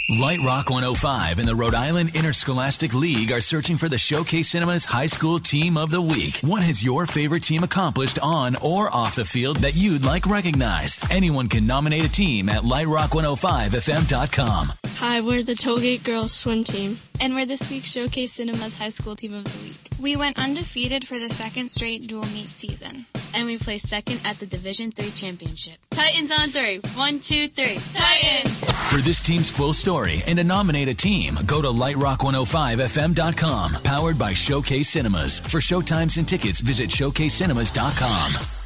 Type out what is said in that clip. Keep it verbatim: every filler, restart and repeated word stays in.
Light Rock one oh five and the Rhode Island Interscholastic League are searching for the Showcase Cinemas High School Team of the Week. What has your favorite team accomplished on or off the field that you'd like recognized? Anyone can nominate a team at light rock one oh five f m dot com. Hi, we're the Tollgate Girls Swim Team. And we're this week's Showcase Cinemas High School Team of the Week. We went undefeated for the second straight dual meet season. And we placed second at the Division three Championship. Titans on three. One, two, three. Titans! For this team's full story and to nominate a team, go to light rock one oh five f m dot com. Powered by Showcase Cinemas. For showtimes and tickets, visit showcase cinemas dot com.